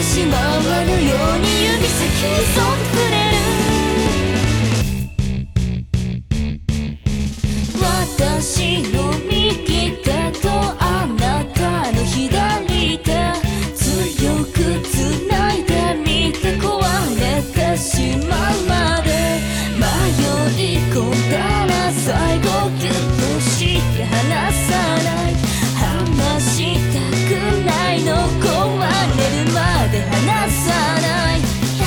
しまわぬように指先にそっと触れる。私の右手とあなたの左手、強く繋いでみて壊れてしまうまで。迷い込んだら最後ギュッとして離さない。離したくないの、壊れるまで離さない。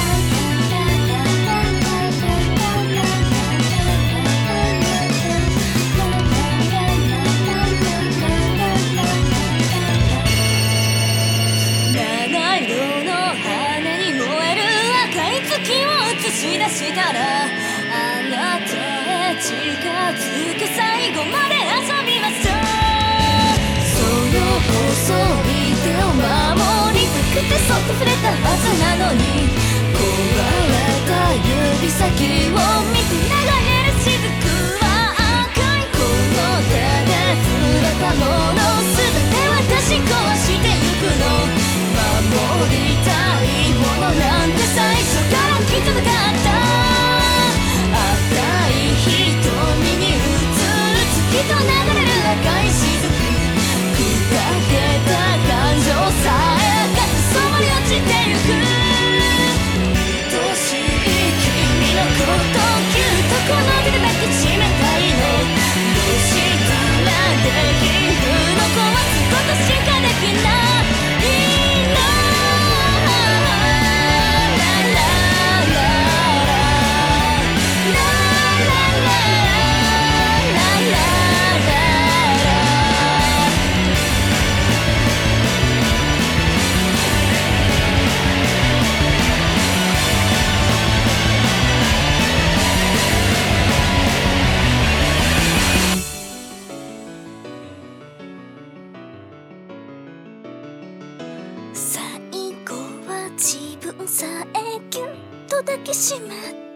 七色の羽に燃える赤い月を映し出したら、あなたへ近づく最後まで遊びましょう。その細い手を守りたくてそっと触れたはずなのに、壊れた指先を見て流れる雫は赤い。この手で触れたもの全て私壊してゆくの。守りたいものなんて最初からきっとなかった。赤い瞳に映る月と流れる赤い雫、砕けた感情さえがそばに落ちてゆく。愛しい君のことぎゅっとこの手で抱きしめたいの。どうしたらできるの、壊すことしかできないの。最後は自分さえぎゅっと抱きしめ